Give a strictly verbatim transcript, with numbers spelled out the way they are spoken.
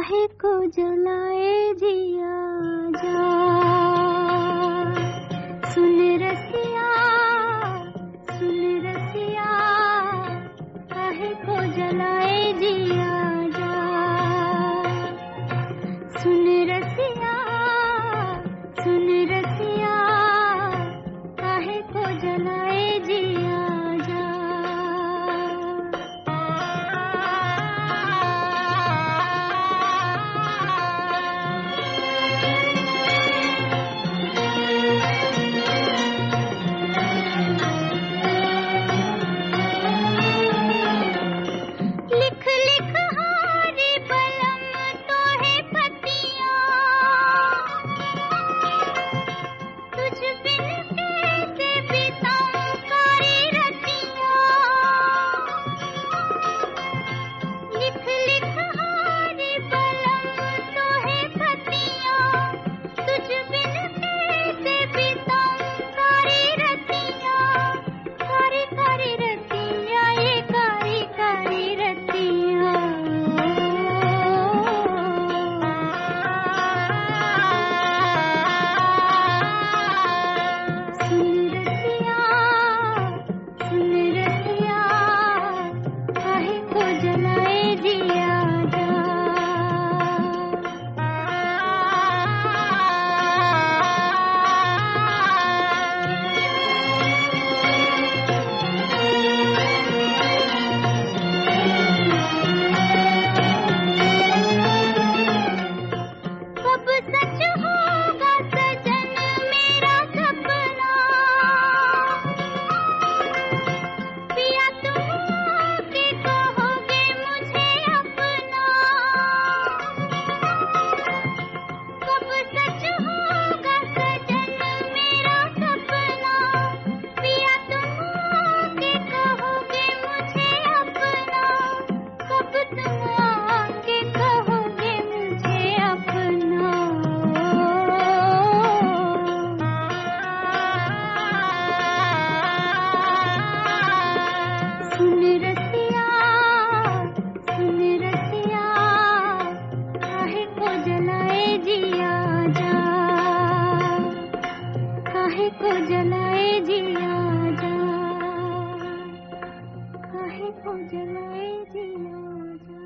काहे को जलाए जिया जा। सुन रसिया सुन रसिया काहे को जलाए जिया जा। सुन रसिया सुन रसिया काहे को जलाए जिया जा। काहे को जलाए जिया जा। काहे को जलाए जिया जा।